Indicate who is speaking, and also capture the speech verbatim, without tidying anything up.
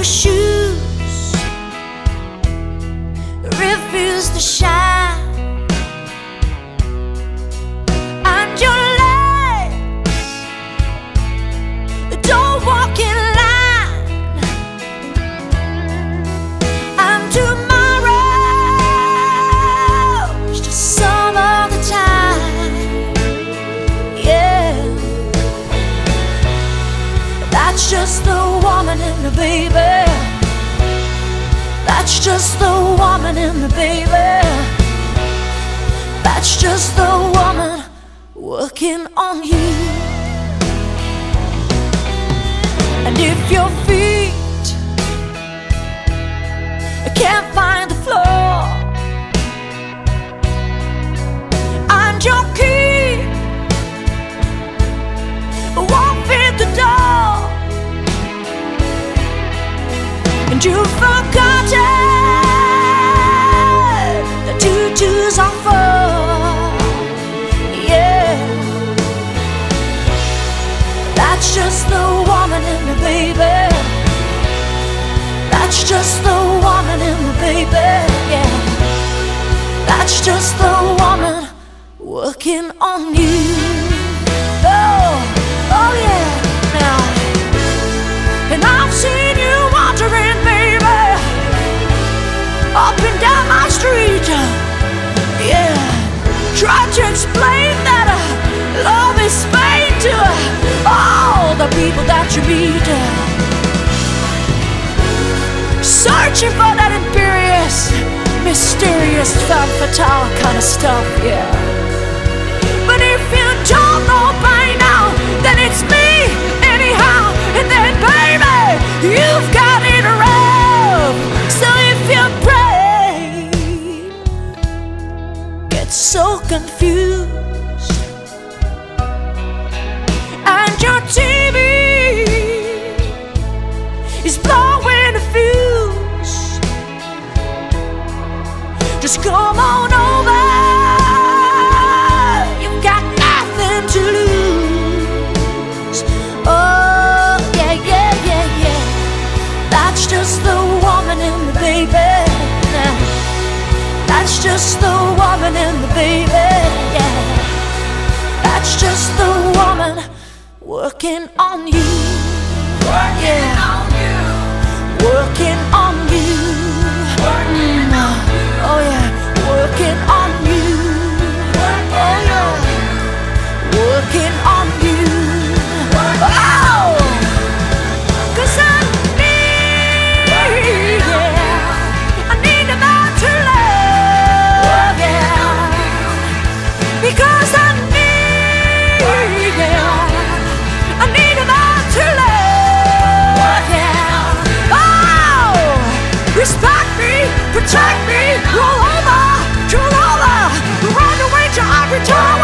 Speaker 1: shoes refuse to shine, and your legs don't walk in line, and tomorrow's just some other time. Yeah, that's just the woman in the baby. That's just the woman in the baby. That's just the woman working on you. And if your feet can't find the floor, and your key won't fit the door, and you've forgotten the two twos are four. Yeah, that's just the woman in the baby. That's just the woman in the baby. Yeah, that's just the woman working on you. Oh, oh yeah. Now, and I've seen you wandering, baby, up and down my street. Yeah, trying to explain that uh, love is Spain to uh, all the people that you meet. Searching for that imperious, mysterious, femme fatale kind of stuff, yeah. But if you don't know by now, then it's me anyhow. And then, baby, you've got it rough. So if your brain gets so confused, and your T V is blowing a fuse, just come on over. You've got nothing to lose. Oh, yeah, yeah, yeah, yeah. That's just the woman in the baby. That's just the woman in the baby. Yeah, that's just the woman working on you.
Speaker 2: Working
Speaker 1: Yeah.
Speaker 2: on you.
Speaker 1: Working on you.
Speaker 2: Working
Speaker 1: Mm.
Speaker 2: on you.
Speaker 1: Oh yeah, working on you. Oh yeah, working on you. Oh, 'cause I need, yeah, I need about to love, yeah, because I need, yeah, I need about to love, yeah. Oh, respect me, protect me, roll over, roll over, run away till I return.